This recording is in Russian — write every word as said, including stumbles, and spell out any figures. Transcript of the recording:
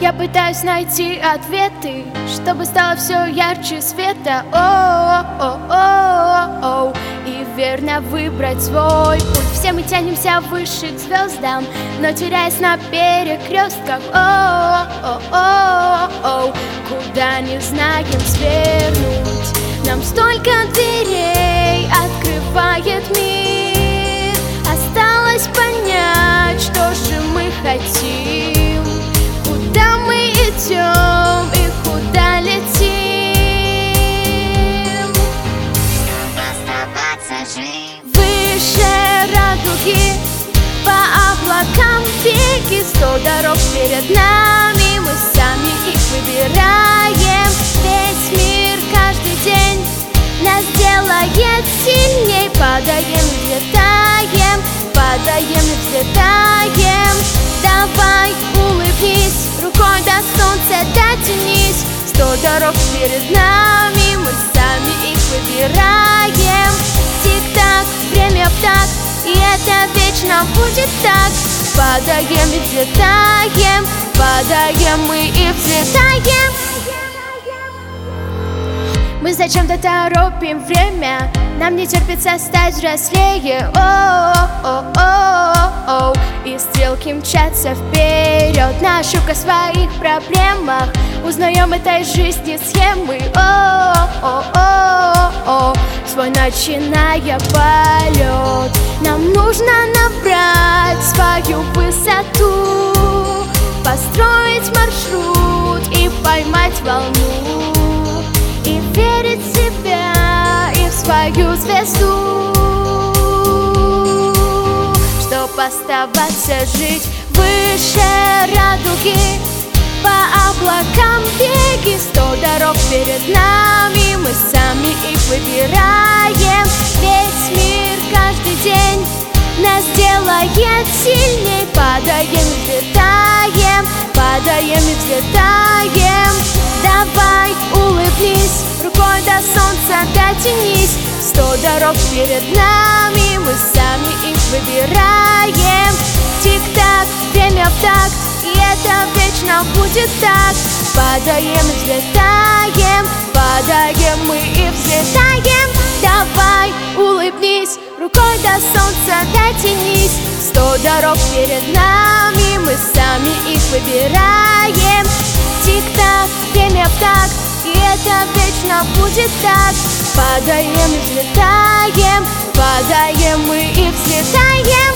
Я пытаюсь найти ответы, чтобы стало все ярче света. О-о-о-о-о, и верно выбрать свой путь. Все мы тянемся выше к звездам, но теряясь на перекрестках. О-о-о-о-о, куда не знаем свернуть. Нам столько дверей открывает мир. Осталось понять, что же мы хотим, куда мы идем и куда летим. Оставаться жив. Выше радуги, по облакам беги. Сто дорог перед нами, мы сами их выбираем. Весь мир каждый день нас делает сильней. Падаем и взлетаем, падаем и взлетаем. Давай улыбнись, рукой до солнца дотянись. Сто дорог перед нами, мы сами их выбираем. Тик-так, время так, и это вечно будет так. Падаем и взлетаем, падаем мы и взлетаем. Мы зачем-то торопим время, нам не терпится стать взрослее. О-о-о-о-о, и стрелки мчатся вперед. Нащупка в своих проблемах, узнаем этой жизни схемы. О-о-о-о-о, свой начиная полет. Нам нужно набрать свою высоту, построить маршрут и поймать волну. И верить в себя и в свою звезду, чтоб оставаться жить. Выше радуги, по облакам беги. Сто дорог перед нами, мы сами их выбираем. Весь мир каждый день нас делает сильней. Падаем и взлетаем, падаем и взлетаем. Давай улыбнись, рукой до солнца дотянись. Сто дорог перед нами, мы сами их выбираем. Тик-так, время в такт, и это вечно будет так. Падаем и взлетаем, падаем мы и взлетаем. Давай улыбнись, рукой до солнца дотянись. Сто дорог перед нами, мы сами их выбираем. Тик-так, время в такт, и это вечно будет так. Падаем и взлетаем, падаем мы и взлетаем.